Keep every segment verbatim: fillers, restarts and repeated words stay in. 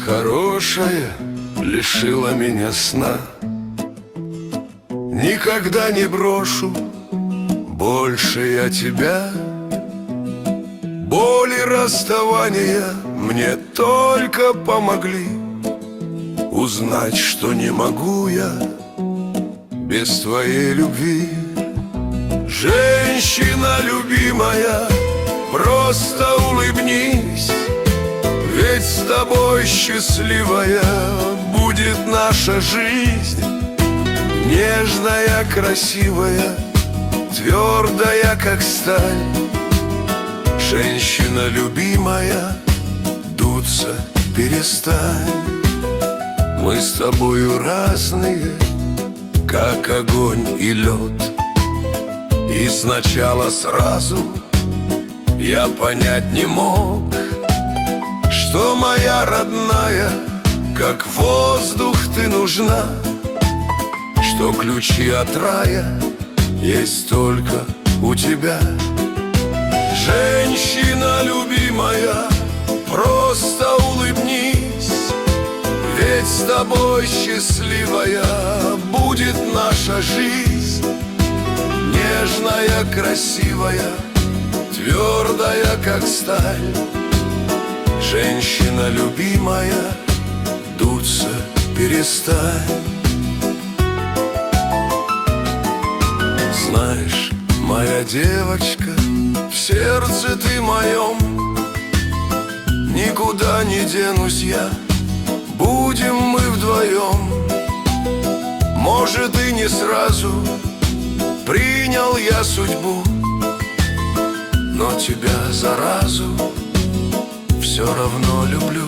хорошая лишила меня сна. Никогда не брошу больше я тебя. Боли расставания мне только помогли узнать, что не могу я без твоей любви. Женщина любимая, просто улыбнись, ведь с тобой счастливая будет наша жизнь. Нежная, красивая, твердая, как сталь. Женщина любимая, дуться перестань. Мы с тобою разные, как огонь и лед. И сначала сразу я понять не мог, что моя родная, как воздух ты нужна, что ключи от рая есть только у тебя. Женщина любимая, просто улыбнись, ведь с тобой счастливая будет наша жизнь. Нежная, красивая, твердая, как сталь. Женщина любимая, дуться перестань. Знаешь, моя девочка, в сердце ты моем, никуда не денусь я, будем мы вдвоем. Может, и не сразу принял я судьбу, но тебя заразу все равно люблю.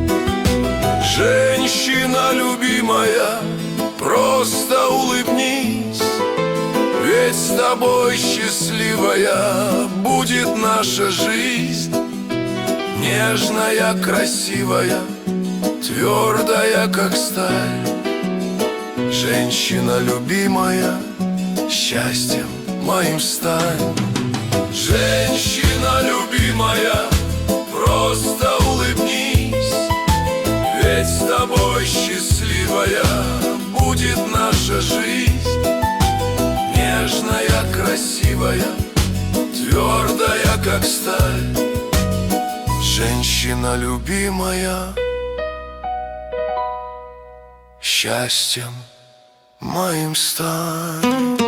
Женщина любимая, просто улыбнись, ведь с тобой счастливая будет наша жизнь. Нежная, красивая, твердая, как сталь. Женщина любимая, счастьем моим стань. Женщина любимая, просто улыбнись, ведь с тобой счастливая будет наша жизнь. Нежная, красивая, твердая, как сталь. Женщина любимая, счастьем моим стань.